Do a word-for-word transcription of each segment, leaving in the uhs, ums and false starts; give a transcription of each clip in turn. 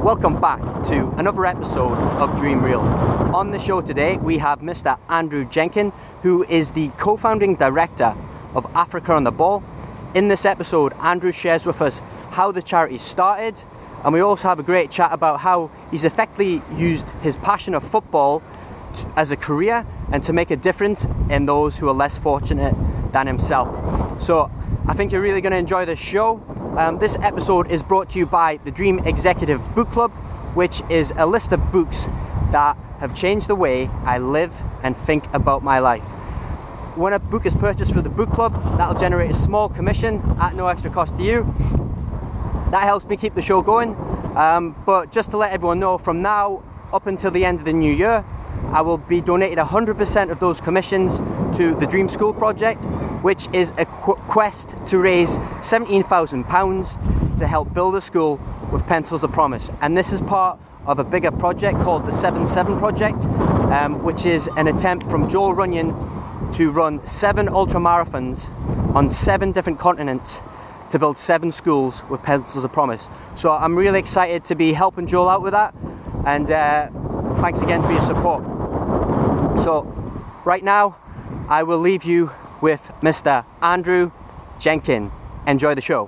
Welcome back to another episode of Dream Real. On the show today we have Mister Andrew Jenkin, who is the co-founding director of Africa on the Ball. In this episode, Andrew shares with us how the charity started, and we also have a great chat about how he's effectively used his passion of football t- as a career and to make a difference in those who are less fortunate than himself. So I think you're really going to enjoy this show. Um, this episode is brought to you by the Dream Executive Book Club, which is a list of books that have changed the way I live and think about my life. When a book is purchased through the book club, that'll generate a small commission at no extra cost to you. That helps me keep the show going. Um, but just to let everyone know, from now up until the end of the new year, I will be donating one hundred percent of those commissions to the Dream School Project, which is a qu- quest to raise seventeen thousand pounds to help build a school with pencils of promise. And this is part of a bigger project called the seven seven Project, um, which is an attempt from Joel Runyon to run seven ultra marathons on seven different continents to build seven schools with pencils of promise. So I'm really excited to be helping Joel out with that, and uh, thanks again for your support. So right now I will leave you with Mister Andrew Jenkin. Enjoy the show.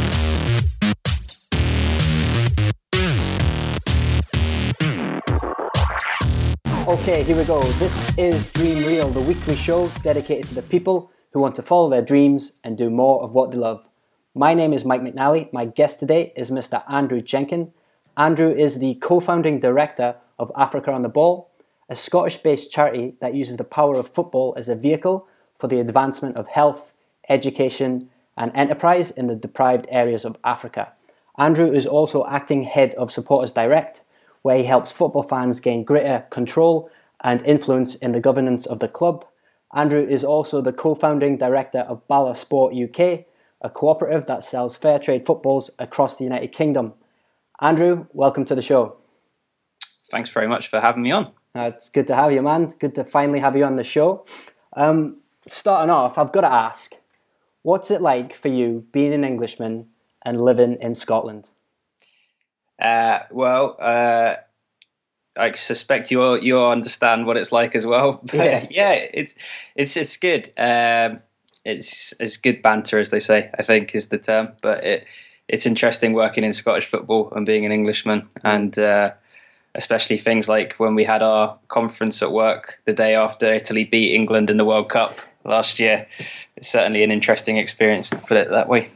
Okay, here we go. This is Dream Real, the weekly show dedicated to the people who want to follow their dreams and do more of what they love. My name is Mike McNally. My guest today is Mister Andrew Jenkin. Andrew is the co-founding director of Africa on the Ball, a Scottish-based charity that uses the power of football as a vehicle for the advancement of health, education, and enterprise in the deprived areas of Africa. Andrew is also acting head of Supporters Direct, where he helps football fans gain greater control and influence in the governance of the club. Andrew is also the co-founding director of Bala Sport U K, a cooperative that sells fair trade footballs across the United Kingdom. Andrew, welcome to the show. Thanks very much for having me on. Uh, it's good to have you, man. Good to finally have you on the show. Um, starting off, I've got to ask, what's it like for you being an Englishman and living in Scotland? Uh, well, uh, I suspect you all, you all understand what it's like as well. But Yeah, yeah, it's it's it's good. Um, it's it's good banter, as they say, I think is the term. But it it's interesting working in Scottish football and being an Englishman, and uh, especially things like when we had our conference at work the day after Italy beat England in the World Cup last year. It's certainly an interesting experience, to put it that way.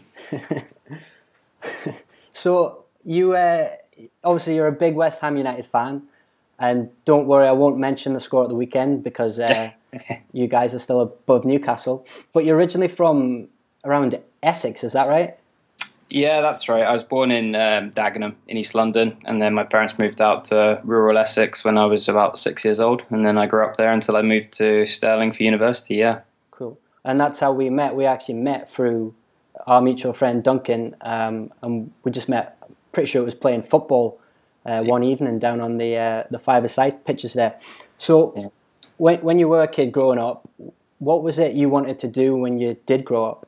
So you uh, obviously you're a big West Ham United fan, and don't worry, I won't mention the score at the weekend because uh, you guys are still above Newcastle. But you're originally from around Essex, is that right? Yeah, that's right. I was born in um, Dagenham in East London, and then my parents moved out to rural Essex when I was about six years old, and then I grew up there until I moved to Stirling for university, yeah. Cool. And that's how we met. We actually met through our mutual friend Duncan, um, and we just met, pretty sure it was playing football uh, one evening down on the uh, the five-a-side pitches there. So yeah. when when you were a kid growing up, what was it you wanted to do when you did grow up?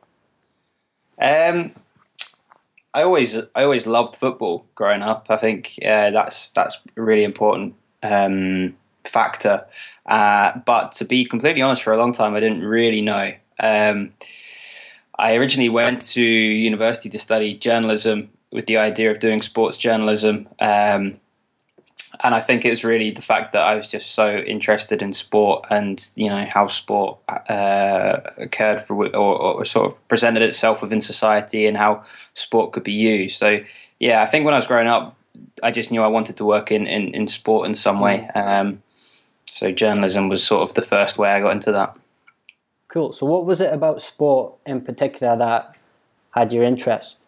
Um, I always I always loved football growing up. I think uh, that's that's a really important um, factor. Uh, but to be completely honest, for a long time I didn't really know. Um, I originally went to university to study journalism with the idea of doing sports journalism. Um, and I think it was really the fact that I was just so interested in sport and, you know, how sport uh, occurred for, or, or sort of presented itself within society and how sport could be used. So, yeah, I think when I was growing up, I just knew I wanted to work in, in, in sport in some way. Um, so journalism was sort of the first way I got into that. Cool. So what was it about sport in particular that had your interest?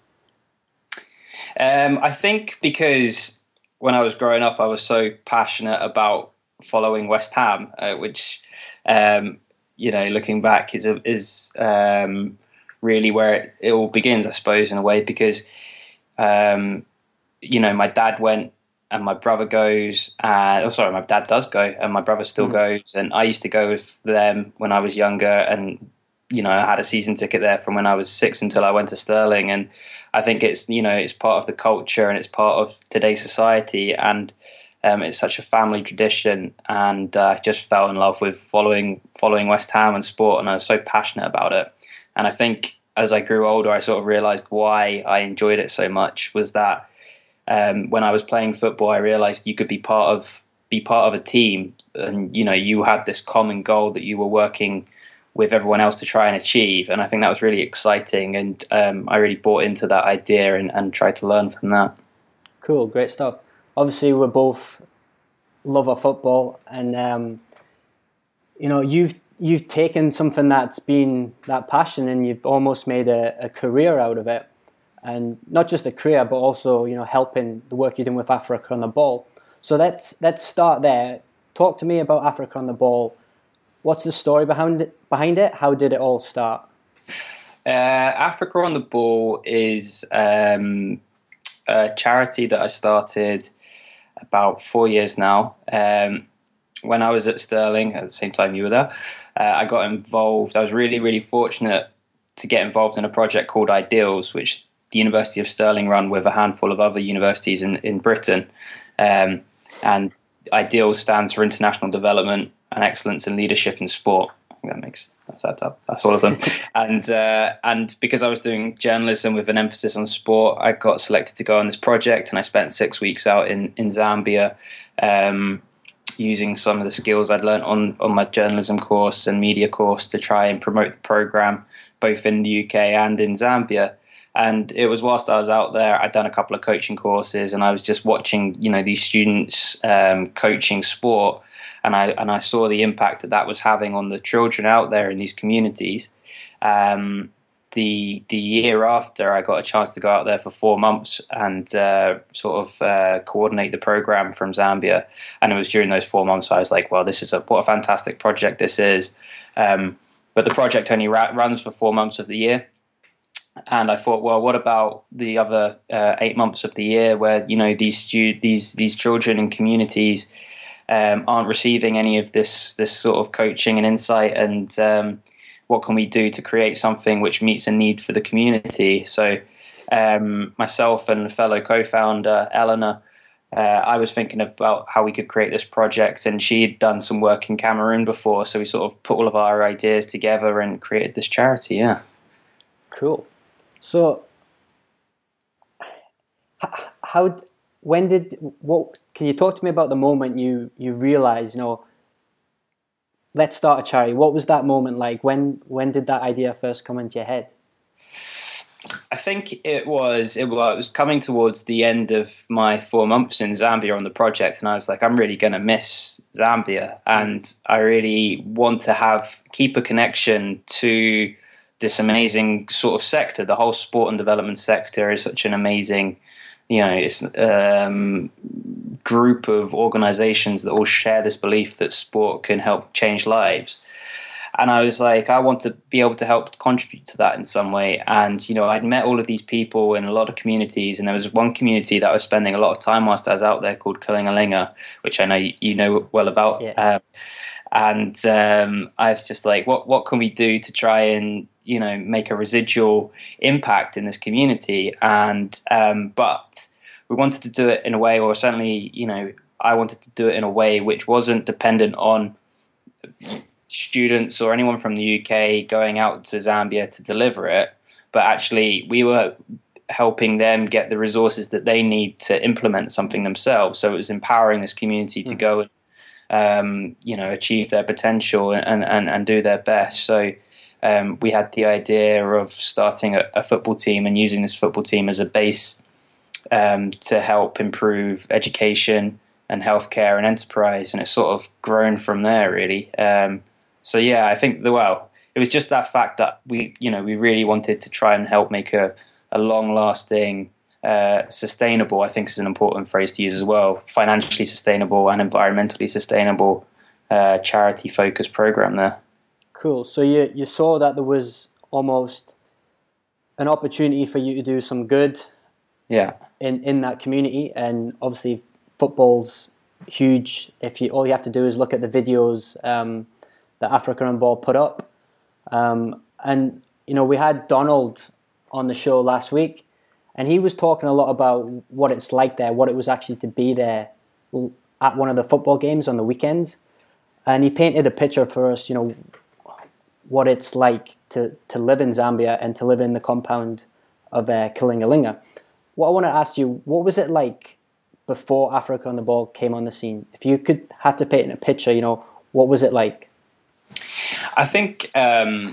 Um, I think because when I was growing up, I was so passionate about following West Ham, uh, which, um, you know, looking back is a, is um, really where it, it all begins, I suppose, in a way, because, um, you know, my dad went and my brother goes, and oh, sorry, my dad does go, and my brother still mm. goes, and I used to go with them when I was younger, and you know, I had a season ticket there from when I was six until I went to Stirling, and I think it's, you know, it's part of the culture and it's part of today's society, and um, it's such a family tradition. And I uh, just fell in love with following following West Ham and sport, and I was so passionate about it. And I think as I grew older, I sort of realised why I enjoyed it so much was that um, when I was playing football, I realised you could be part of be part of a team, and you know, you had this common goal that you were working with everyone else to try and achieve. And I think that was really exciting, and um, I really bought into that idea and, and tried to learn from that. Cool, great stuff. Obviously, we both love our football, and um, you know, you've you've taken something that's been that passion, and you've almost made a, a career out of it, and not just a career, but also, you know, helping the work you're doing with Africa on the Ball. So let's let's start there. Talk to me about Africa on the Ball. What's the story behind it? Behind it? How did it all start? Uh, Africa on the Ball is um, a charity that I started about four years now. Um, when I was at Stirling, at the same time you were there, uh, I got involved. I was really, really fortunate to get involved in a project called Ideals, which the University of Stirling run with a handful of other universities in, in Britain. Um, and Ideals stands for International Development and Excellence in Leadership in Sport. I think that makes that's adds up. That's all of them. and uh, and because I was doing journalism with an emphasis on sport, I got selected to go on this project, and I spent six weeks out in in Zambia, um, using some of the skills I'd learned on on my journalism course and media course to try and promote the program both in the U K and in Zambia. And it was whilst I was out there, I'd done a couple of coaching courses, and I was just watching, you know, these students um, coaching sport, and I and I saw the impact that that was having on the children out there in these communities. Um, the the year after, I got a chance to go out there for four months and uh, sort of uh, coordinate the program from Zambia. And it was during those four months I was like, well, this is a what a fantastic project this is. Um, but the project only ra- runs for four months of the year. And I thought, well, what about the other uh, eight months of the year where, you know, these stu- these these children and communities um, aren't receiving any of this this sort of coaching and insight, and um, what can we do to create something which meets a need for the community? So um, myself and a fellow co-founder, Eleanor, uh, I was thinking about how we could create this project, and she'd done some work in Cameroon before, so we sort of put all of our ideas together and created this charity. Yeah. Cool. So, how, when did, what, can you talk to me about the moment you, you realized, you know, let's start a charity? What was that moment like? When, when did that idea first come into your head? I think it was, it was, it was coming towards the end of my four months in Zambia on the project. And I was like, I'm really going to miss Zambia. And I really want to have, keep a connection to this amazing sort of sector. The whole sport and development sector is such an amazing, you know, it's um, group of organizations that all share this belief that sport can help change lives. And I was like, I want to be able to help contribute to that in some way. And, you know, I'd met all of these people in a lot of communities, and there was one community that I was spending a lot of time whilst I was out there called Kalingalinga, which I know you know well about. Yeah. Um, and um, I was just like, what what can we do to try and, you know, make a residual impact in this community? And um, but we wanted to do it in a way, or certainly, you know, I wanted to do it in a way which wasn't dependent on students or anyone from the U K going out to Zambia to deliver it, but actually we were helping them get the resources that they need to implement something themselves. So it was empowering this community to mm. go and um, you know, achieve their potential and, and, and do their best. So um, we had the idea of starting a, a football team and using this football team as a base um, to help improve education and healthcare and enterprise, and it's sort of grown from there, really. Um, so yeah, I think the well, it was just that fact that we, you know, we really wanted to try and help make a, a long-lasting, uh, sustainable, I think is an important phrase to use as well, financially sustainable and environmentally sustainable uh, charity-focused program there. Cool. So you you saw that there was almost an opportunity for you to do some good, yeah, in in that community, and obviously football's huge. If you all you have to do is look at the videos um, that Africa on Ball put up, um, and you know, we had Donald on the show last week, and he was talking a lot about what it's like there, what it was actually to be there at one of the football games on the weekends. And he painted a picture for us, you know, what it's like to, to live in Zambia and to live in the compound of uh, Kalingalinga. What I want to ask you, what was it like before Africa on the Ball came on the scene? If you could have to paint a picture, you know, what was it like? I think um,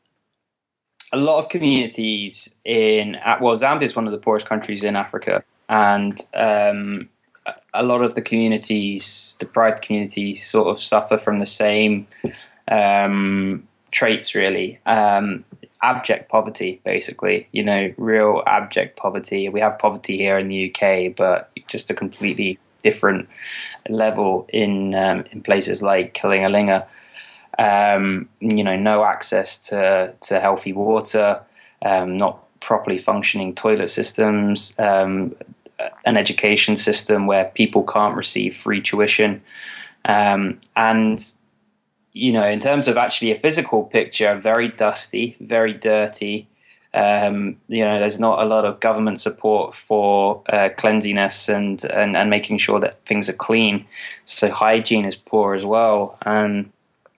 a lot of communities in, well, Zambia is one of the poorest countries in Africa, and um, a lot of the communities, the private communities, sort of suffer from the same um, traits, really. Um, abject poverty, basically, you know, real abject poverty. We have poverty here in the U K, but just a completely different level in um, in places like Kalingalinga. Um, you know, no access to, to healthy water, um, not properly functioning toilet systems, um, an education system where people can't receive free tuition. Um, and, you know, in terms of actually a physical picture, very dusty, very dirty. Um, you know, there's not a lot of government support for uh, cleanliness and, and, and making sure that things are clean. So hygiene is poor as well. And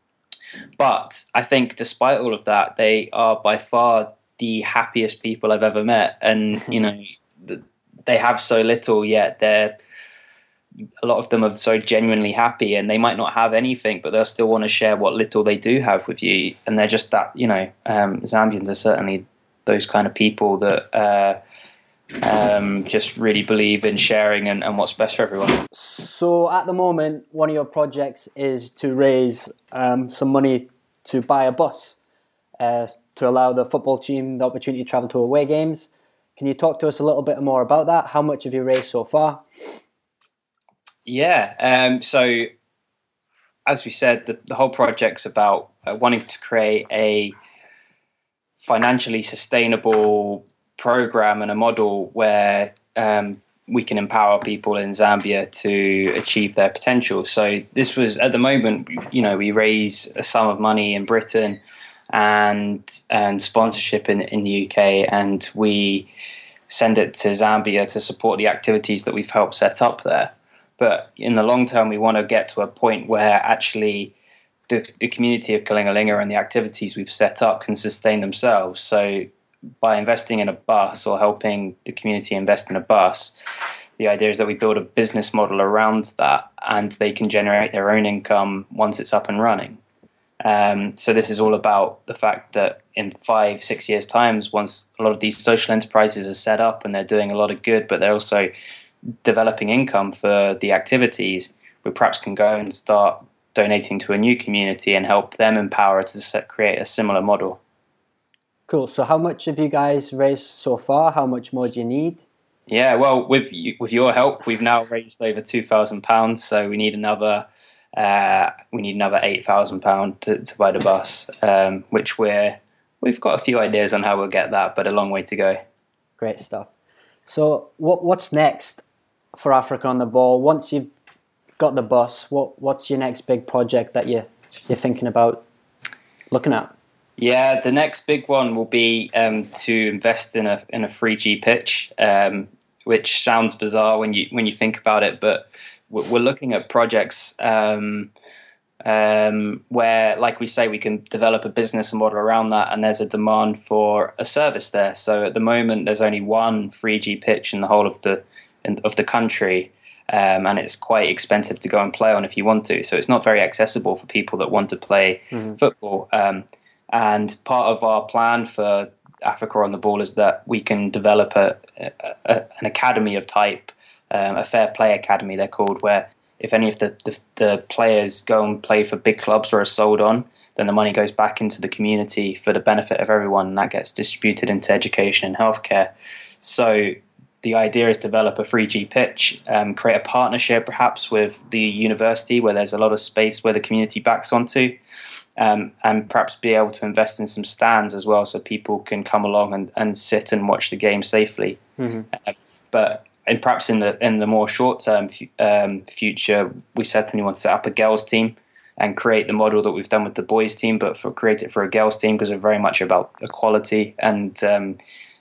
But I think despite all of that, they are by far the happiest people I've ever met. And, you know, they have so little, yet they're, a lot of them are so genuinely happy, and they might not have anything, but they'll still want to share what little they do have with you. And they're just that, you know, um, Zambians are certainly those kind of people that uh, um, just really believe in sharing and, and what's best for everyone. So at the moment, one of your projects is to raise um, some money to buy a bus uh, to allow the football team the opportunity to travel to away games. Can you talk to us a little bit more about that? How much have you raised so far? Yeah, um, so as we said, the, the whole project's about uh, wanting to create a financially sustainable program and a model where um, we can empower people in Zambia to achieve their potential. So this was, at the moment, you know, we raise a sum of money in Britain and and sponsorship in, in the U K, and we send it to Zambia to support the activities that we've helped set up there. But in the long term, we want to get to a point where actually the, the community of Kalingalinga and the activities we've set up can sustain themselves. So by investing in a bus or helping the community invest in a bus, the idea is that we build a business model around that, and they can generate their own income once it's up and running. Um, so this is all about the fact that in five, six years' times, once a lot of these social enterprises are set up and they're doing a lot of good, but they're also developing income for the activities, we perhaps can go and start donating to a new community and help them empower to set, create a similar model. Cool. So how much have you guys raised so far? How much more do you need? Yeah, well, with with your help, we've now raised over two thousand pounds. So we need another uh, we need another eight thousand pound to, to buy the bus, um, which we're we've got a few ideas on how we'll get that, but a long way to go. Great stuff. So what what's next for Africa on the Ball? Once you've got the bus, what what's your next big project that you you're thinking about looking at? Yeah, the next big one will be um, to invest in a in a three G pitch, um, which sounds bizarre when you when you think about it, but we're looking at projects um, um, where, like we say, we can develop a business model around that, and there's a demand for a service there. So at the moment, there's only one three G pitch in the whole of the in, of the country. Um, and it's quite expensive to go and play on if you want to. So it's not very accessible for people that want to play mm-hmm. football. Um, and part of our plan for Africa on the Ball is that we can develop a, a, a an academy of type, um, a fair play academy they're called, where if any of the, the, the players go and play for big clubs or are sold on, then the money goes back into the community for the benefit of everyone, and that gets distributed into education and healthcare. So the idea is to develop a three G pitch, um, create a partnership perhaps with the university where there's a lot of space where the community backs onto, um, and perhaps be able to invest in some stands as well so people can come along and, and sit and watch the game safely. Mm-hmm. Uh, but and perhaps in the in the more short-term um, future, we certainly want to set up a girls team and create the model that we've done with the boys team, but for create it for a girls team because we're very much about equality and um,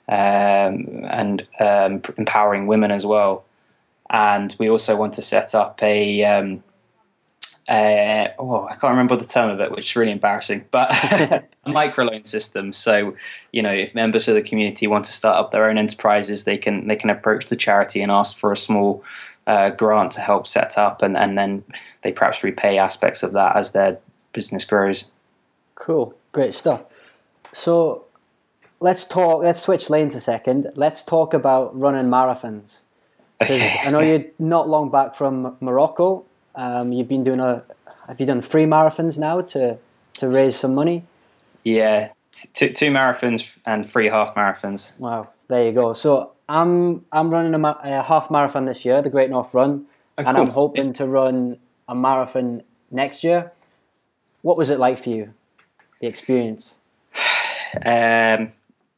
um, and um, empowering women as well. And we also want to set up a, um, a oh, I can't remember the term of it, which is really embarrassing, but a microloan system. So, you know, if members of the community want to start up their own enterprises, they can they can approach the charity and ask for a small uh, grant to help set up, and, and then they perhaps repay aspects of that as their business grows. Cool, great stuff. So let's talk. Let's switch lanes a second. Let's talk about running marathons. Okay. I know you're not long back from Morocco. Um, you've been doing a. Have you done three marathons now to to raise some money? Yeah, two two marathons and three half marathons. Wow, there you go. So I'm I'm running a, ma- a half marathon this year, the Great North Run, Oh, and cool. I'm hoping to run a marathon next year. What was it like for you, the experience? Um,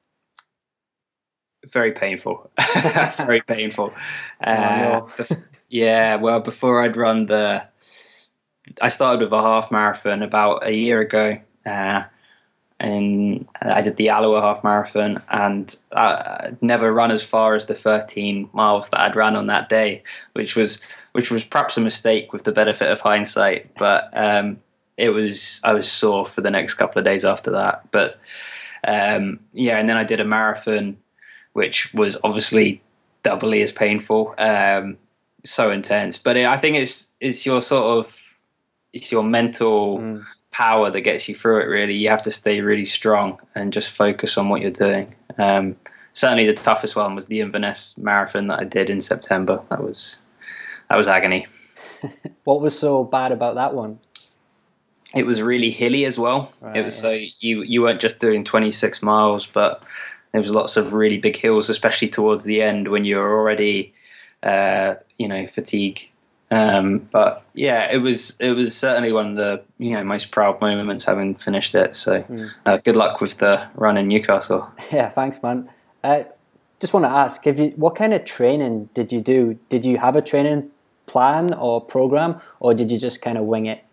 very painful. Very painful. Uh, Oh, no. bef- yeah, well, before I'd run the, I started with a half marathon about a year ago, uh, and I did the Alloa half marathon, and I never run as far as the thirteen miles that I'd ran on that day, which was which was perhaps a mistake with the benefit of hindsight, but um, it was I was sore for the next couple of days after that. But um, yeah, and then I did a marathon, which was obviously doubly as painful, um, so intense. But it, I think it's it's your sort of it's your mental mm. power that gets you through it. Really, you have to stay really strong and just focus on what you're doing. Um, certainly, the toughest one was the Inverness marathon that I did in September. That was that was agony. What was so bad about that one? It was really hilly as well. Right, it was yeah. so you you weren't just doing twenty-six miles, but there was lots of really big hills, especially towards the end when you're already, uh, you know, fatigued. Um, but yeah, it was it was certainly one of the you know most proud moments having finished it. So Mm. uh, good luck with the run in Newcastle. Yeah, thanks, man. Uh, just want to ask, have you what kind of training did you do? Did you have a training plan or program, or did you just kind of wing it?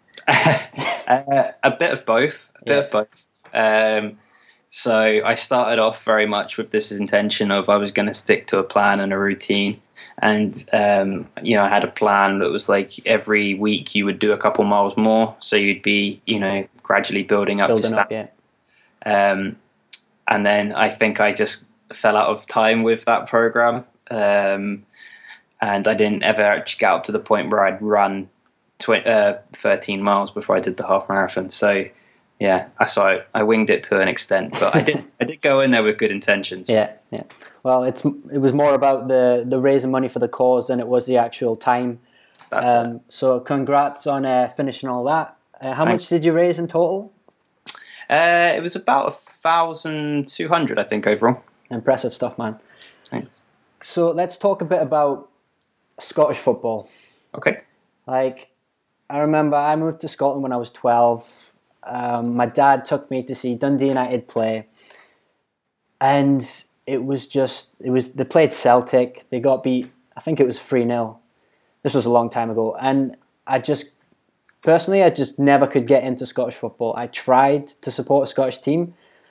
uh, a bit of both. A bit Yeah. of both. Um, so I started off very much with this intention of I was going to stick to a plan and a routine. And, um, you know, I had a plan that was like every week you would do a couple miles more. So you'd be, you know, gradually building up. Building your up, yeah. Um, and then I think I just fell out of time with that program. Um, and I didn't ever actually get up to the point where I'd run tw- uh, thirteen miles before I did the half marathon. So, yeah, I saw it. I winged it to an extent, but I did. I did go in there with good intentions. Yeah, yeah. Well, it's it was more about the, the raising money for the cause than it was the actual time. That's um, it. So, congrats on uh, finishing all that. Uh, how Thanks. much did you raise in total? Uh, it was about a thousand two hundred, I think, overall. Impressive stuff, man. Thanks. So, let's talk a bit about Scottish football. Okay. Like, I remember I moved to Scotland when I was twelve. Um, my dad took me to see Dundee United play, and it was just it was they played Celtic. They got beat. I think it was three nil. This was a long time ago, and I just personally I just never could get into Scottish football. I tried to support a Scottish team,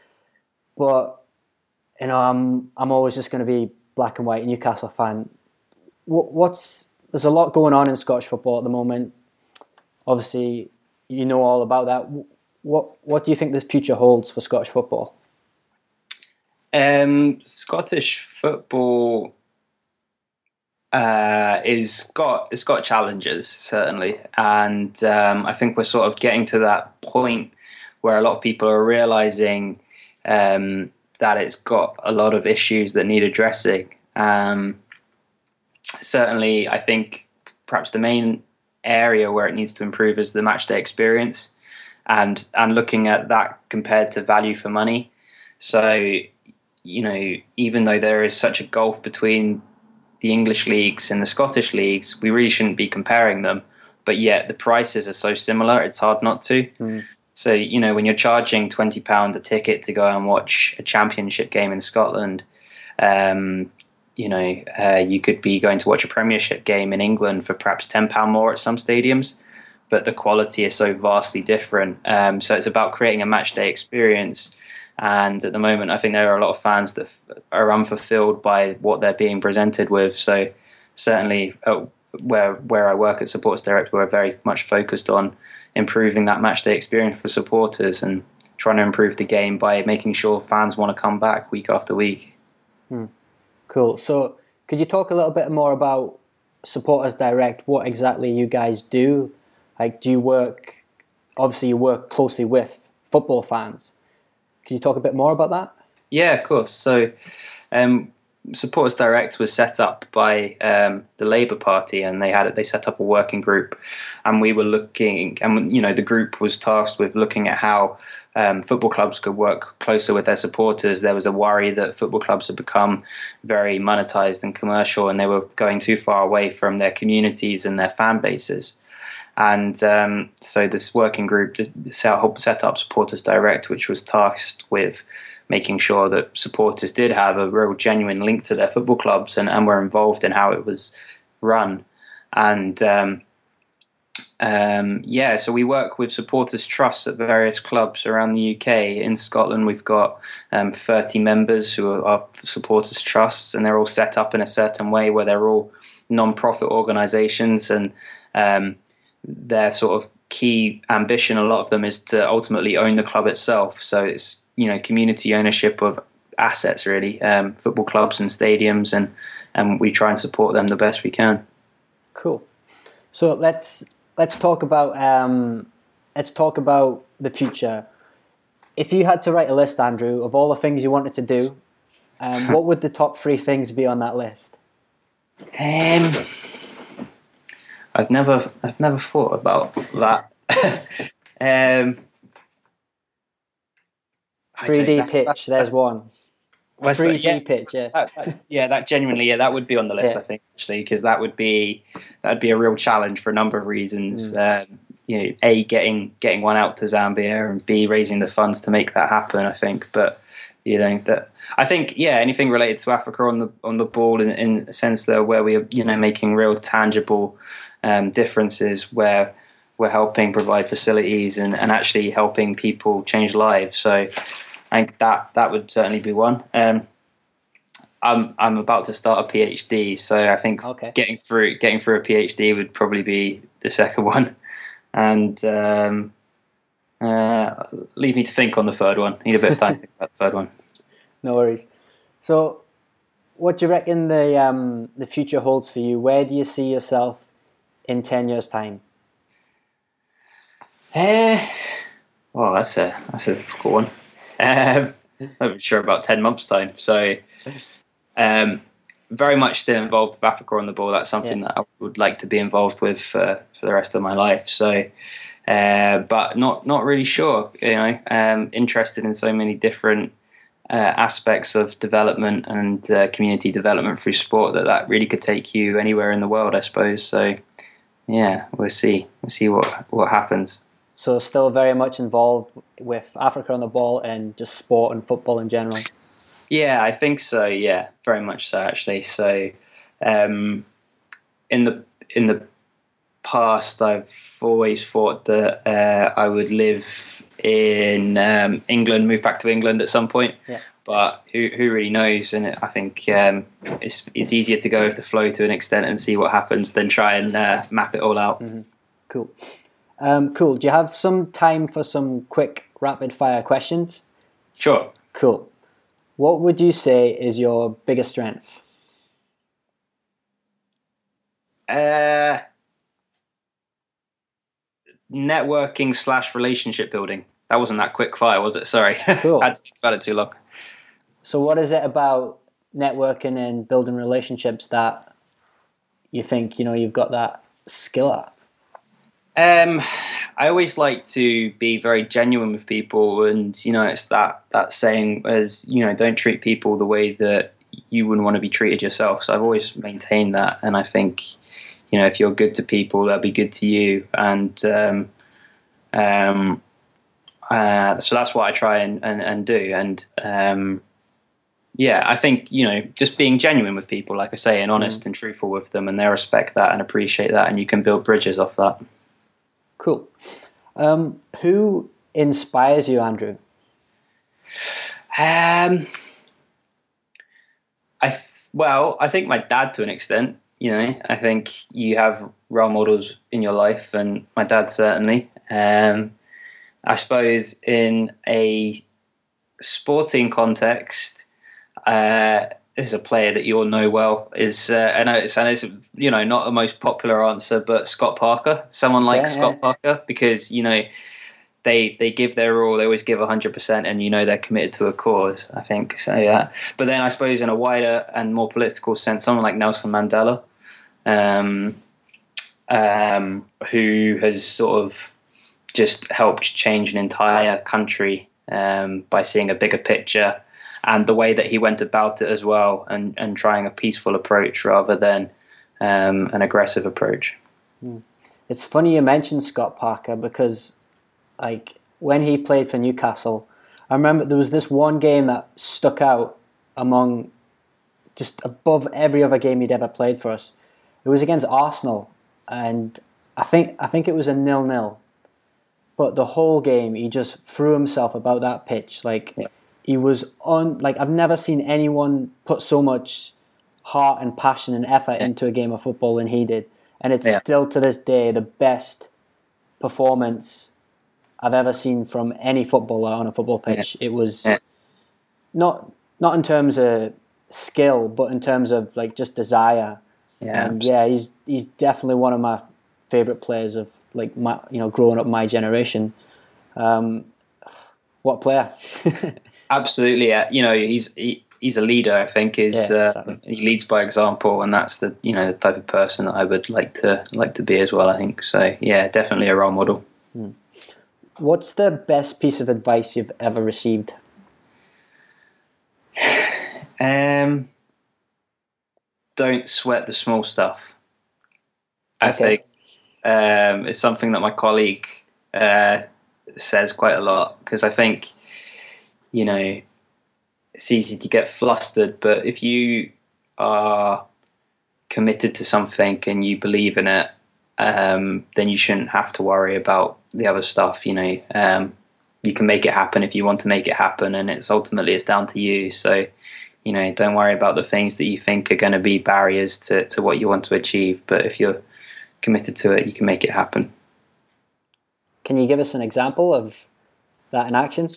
but you know I'm I'm always just going to be black and white Newcastle fan. What, what's there's a lot going on in Scottish football at the moment. Obviously, you know all about that. What what do you think the future holds for Scottish football? Um, Scottish football uh, is got it's got challenges certainly, and um, I think we're sort of getting to that point where a lot of people are realizing um, that it's got a lot of issues that need addressing. Um, certainly, I think perhaps the main area where it needs to improve is the matchday experience. And and looking at that compared to value for money. So, you know, even though there is such a gulf between the English leagues and the Scottish leagues, we really shouldn't be comparing them. But yet the prices are so similar, it's hard not to. Mm. So, you know, when you're charging twenty pounds a ticket to go and watch a championship game in Scotland, um, you know, uh, you could be going to watch a Premiership game in England for perhaps ten pounds more at some stadiums. But the quality is so vastly different. Um, so it's about creating a match day experience And at the moment, I think there are a lot of fans that f- are unfulfilled by what they're being presented with. So certainly, uh, where where I work at Supporters Direct, we're very much focused on improving that match day experience for supporters and trying to improve the game by making sure fans want to come back week after week. Hmm. Cool. So could you talk a little bit more about Supporters Direct, what exactly you guys do? Like, do you work, obviously you work closely with football fans. Can you talk a bit more about that? Yeah, of course. So um, Supporters Direct was set up by um, the Labour Party, and they had they set up a working group, and we were looking, and you know, the group was tasked with looking at how um, football clubs could work closer with their supporters. There was a worry that football clubs had become very monetized and commercial, and they were going too far away from their communities and their fan bases. And um, so this working group set, set up Supporters Direct, which was tasked with making sure that supporters did have a real genuine link to their football clubs and, and were involved in how it was run. And um, um, yeah, so we work with supporters trusts at various clubs around the U K. In Scotland, we've got um, thirty members who are, are supporters trusts, and they're all set up in a certain way where they're all non-profit organisations, and um, their sort of key ambition, a lot of them, is to ultimately own the club itself. So it's, you know, community ownership of assets, really, um, football clubs and stadiums, and and we try and support them the best we can. Cool. So let's let's talk about um, let's talk about the future. If you had to write a list, Andrew, of all the things you wanted to do, um, what would the top three things be on that list? Um, I've never I've never thought about that. um, three D pitch, that's, there's one. three D yeah, pitch, yeah. That, that, yeah, that genuinely, yeah, that would be on the list, yeah. I think, actually, because that would be that would be a real challenge for a number of reasons. Mm. Um, you know, A, getting getting one out to Zambia, and B, raising the funds to make that happen, I think. But you know, that I think, yeah, anything related to Africa on the on the ball, in, in the sense that where we are, you know, making real tangible um, differences, where we're helping provide facilities and, and actually helping people change lives. So I think that that would certainly be one. Um, I'm I'm about to start a PhD, so I think okay. getting through getting through a PhD would probably be the second one, and um, uh, leave me to think on the third one. Need a bit of time to think about the third one. No worries. So, what do you reckon the um, the future holds for you? Where do you see yourself in ten years' time? Uh, well, that's a that's a difficult one. Um, I'm sure about ten months' time. So, um, very much still involved with Africa on the ball. That's something yeah. that I would like to be involved with for, for the rest of my life. So, uh, but not not really sure. You know, um, interested in so many different uh, aspects of development and uh, community development through sport that that really could take you anywhere in the world, I suppose. So, yeah, we'll see. We'll see what what happens. So still very much involved with Africa on the ball and just sport and football in general? Yeah, I think so, yeah, very much so, actually. So um, in the in the past, I've always thought that uh, I would live in um, England, move back to England at some point. Yeah. But who who really knows? And I think um, it's, it's easier to go with the flow to an extent and see what happens than try and uh, map it all out. Mm-hmm. Cool. Um, cool. Do you have some time for some quick rapid fire questions? Sure. Cool. What would you say is your biggest strength? Uh, networking slash relationship building. That wasn't that quick fire, was it? Sorry. Cool. I had to think about it too long. So what is it about networking and building relationships that you think, you know, you've got that skill at? Um, I always like to be very genuine with people, and you know, it's that that saying, as you know, don't treat people the way that you wouldn't want to be treated yourself. So I've always maintained that, and I think, you know, if you're good to people, they'll be good to you, and um, um, uh, so that's what I try and and, and do, and um, yeah, I think, you know, just being genuine with people, like I say, and honest mm. and truthful with them, and they respect that and appreciate that, and you can build bridges off that. Cool. Um, who inspires you, Andrew? Um, I well, I think my dad to an extent. You know, I think you have role models in your life, and my dad certainly. Um, I suppose in a sporting context, uh, is a player that you all know well. Is uh, I know it's, and it's you know not the most popular answer, but Scott Parker. Someone like Yeah, Scott yeah. Parker, because you know they they give their all. They always give a hundred percent, and you know they're committed to a cause. I think so. Yeah, but then I suppose in a wider and more political sense, someone like Nelson Mandela, um, um, who has sort of just helped change an entire country um, by seeing a bigger picture, and the way that he went about it as well, and, and trying a peaceful approach rather than um, an aggressive approach. It's funny you mentioned Scott Parker because, like, when he played for Newcastle, I remember there was this one game that stuck out among just above every other game he'd ever played for us. It was against Arsenal, and I think I think it was a nil-nil. But the whole game, he just threw himself about that pitch. Like Yeah. he was on. Like I've never seen anyone put so much heart and passion and effort Yeah. into a game of football than he did. And it's Yeah. still to this day the best performance I've ever seen from any footballer on a football pitch. Yeah. It was Yeah. not not in terms of skill, but in terms of like just desire. Yeah, And yeah, he's he's definitely one of my favorite players of like my you know growing up my generation. Um, what player? absolutely. Yeah. You know, he's he, he's a leader. I think is Yeah, uh, exactly. he leads by example, and that's the you know the type of person that I would like to like to be as well. I think so. Yeah, definitely a role model. What's the best piece of advice you've ever received? Um, don't sweat the small stuff. I Okay. think um, it's something that my colleague uh, says quite a lot, because I think, you know, it's easy to get flustered, but if you are committed to something and you believe in it, um, then you shouldn't have to worry about the other stuff. You know, um, you can make it happen if you want to make it happen, and it's ultimately it's down to you. So, you know, don't worry about the things that you think are going to be barriers to, to what you want to achieve. But if you're committed to it, you can make it happen. Can you give us an example of that in action?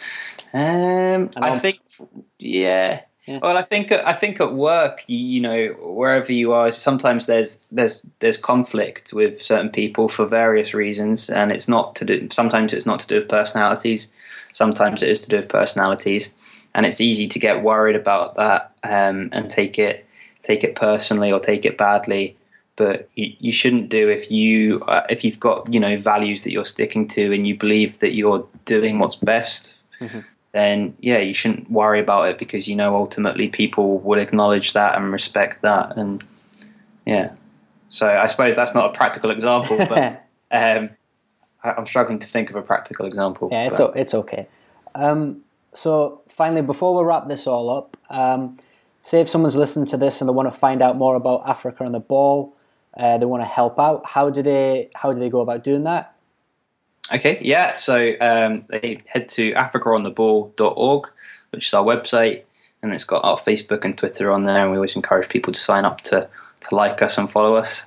Um, And I I'll- think, yeah. Yeah. Well, I think I think at work, you, you know, wherever you are, sometimes there's there's there's conflict with certain people for various reasons, and it's not to do. Sometimes it's not to do with personalities. Sometimes it is to do with personalities, and it's easy to get worried about that um, and take it take it personally or take it badly. But you, you shouldn't do if you uh, if you've got you know values that you're sticking to and you believe that you're doing what's best. Mhm. Then yeah, you shouldn't worry about it, because you know ultimately people will acknowledge that and respect that, and yeah. So I suppose that's not a practical example, but um, I- I'm struggling to think of a practical example. Yeah, it's but- o- it's okay. Um, so finally, before we wrap this all up, um, say if someone's listened to this and they want to find out more about Africa on the Ball, uh, they want to help out. How do they how do they go about doing that? Okay, yeah. So um, they head to africa on the ball dot org, which is our website, and it's got our Facebook and Twitter on there. And we always encourage people to sign up to to like us and follow us.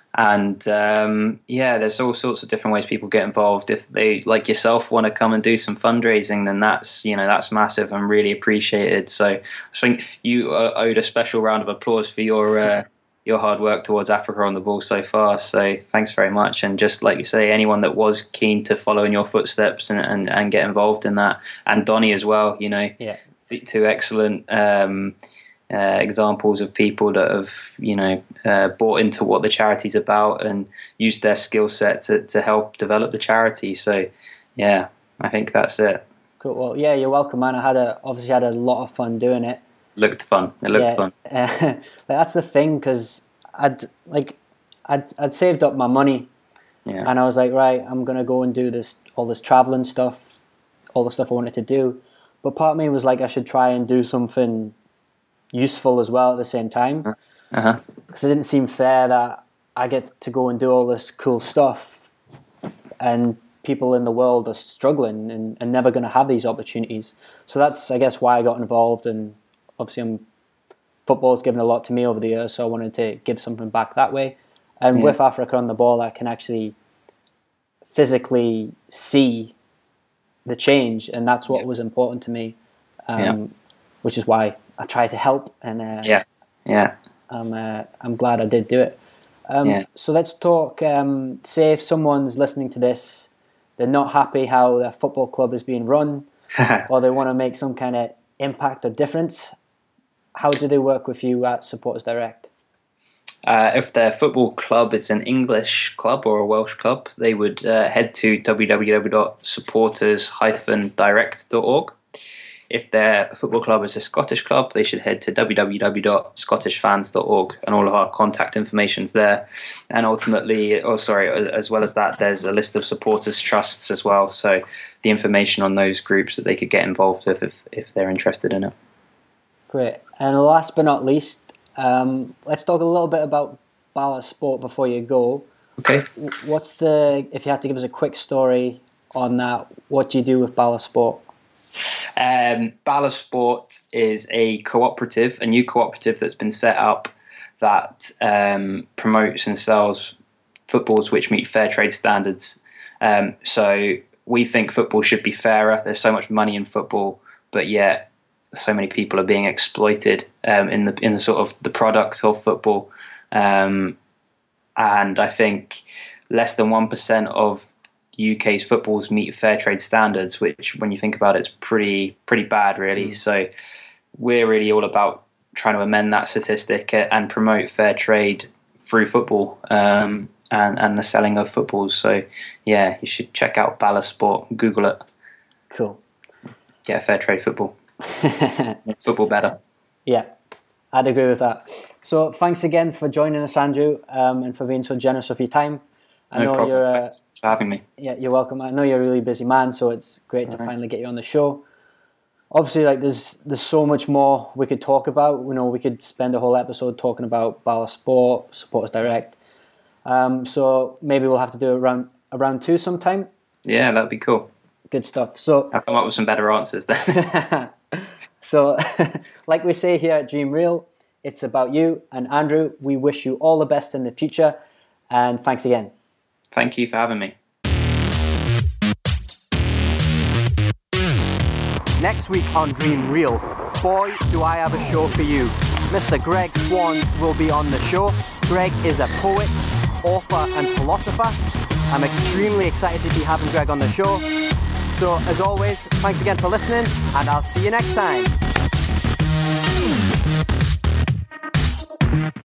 And um, yeah, there's all sorts of different ways people get involved. If they, like yourself, want to come and do some fundraising, then that's you know that's massive and really appreciated. So I think you uh, owed a special round of applause for your. Uh, your hard work towards Africa on the Ball so far. So thanks very much. And just like you say, anyone that was keen to follow in your footsteps and, and, and get involved in that, and Donny as well, you know, Yeah. two excellent um, uh, examples of people that have, you know, uh, bought into what the charity's about and used their skill set to, to help develop the charity. So yeah, I think that's it. Cool. Well, yeah, you're welcome, man. I had a obviously had a lot of fun doing it. Looked fun. It looked yeah, fun. Uh, that's the thing, because I'd like I'd I'd saved up my money, Yeah. and I was like, right, I'm gonna go and do this all this traveling stuff, all the stuff I wanted to do. But part of me was like, I should try and do something useful as well at the same time, Uh-huh. because it didn't seem fair that I get to go and do all this cool stuff, and people in the world are struggling and, and never going to have these opportunities. So that's, I guess, why I got involved. And obviously, I'm, football's given a lot to me over the years, so I wanted to give something back that way. And yeah. with Africa on the Ball, I can actually physically see the change, and that's what yeah. was important to me, um, yeah. which is why I try to help. And uh, yeah, yeah, I'm uh, I'm glad I did do it. Um, yeah. So let's talk. Um, say if someone's listening to this, they're not happy how their football club is being run, or they want to make some kind of impact or difference. How do they work with you at Supporters Direct? Uh, if their football club is an English club or a Welsh club, they would uh, head to w w w dot supporters dash direct dot org. If their football club is a Scottish club, they should head to w w w dot scottish fans dot org, and all of our contact information's there. And ultimately, oh sorry, as well as that, there's a list of supporters trusts as well. So the information on those groups that they could get involved with if, if they're interested in it. Great. And last but not least, um, let's talk a little bit about Bala Sport before you go. Okay. What's the, if you had to give us a quick story on that, what do you do with Bala Sport? Um, Bala Sport is a cooperative, a new cooperative that's been set up that um, promotes and sells footballs which meet fair trade standards. Um, so we think football should be fairer. There's so much money in football, but yet so many people are being exploited um, in the in the sort of the product of football. Um, and I think less than one percent of U K's footballs meet fair trade standards, which, when you think about it, is pretty pretty bad, really. Mm. So we're really all about trying to amend that statistic and promote fair trade through football um, and and the selling of footballs. So yeah, you should check out Bala Sport. Google it. Cool. Get a fair trade football. Make football better. Yeah, I'd agree with that. So thanks again for joining us, Andrew, um, and for being so generous with your time. I no know problem. You're, uh, Thanks for having me. Yeah, you're welcome. I know you're a really busy man, so it's great All to right. finally get you on the show. Obviously, like there's there's so much more we could talk about. You know, we could spend a whole episode talking about Bala Sport, Supporters Direct. Um, so maybe we'll have to do a round a round two sometime. Yeah, that'd be cool. Good stuff. So I'll come up with some better answers then. So, like we say here at Dream Real, it's about you. And Andrew, we wish you all the best in the future. And thanks again. Thank you for having me. Next week on Dream Real, boy, do I have a show for you. Mister Greg Swan will be on the show. Greg is a poet, author and philosopher. I'm extremely excited to be having Greg on the show. So, as always, thanks again for listening, and I'll see you next time.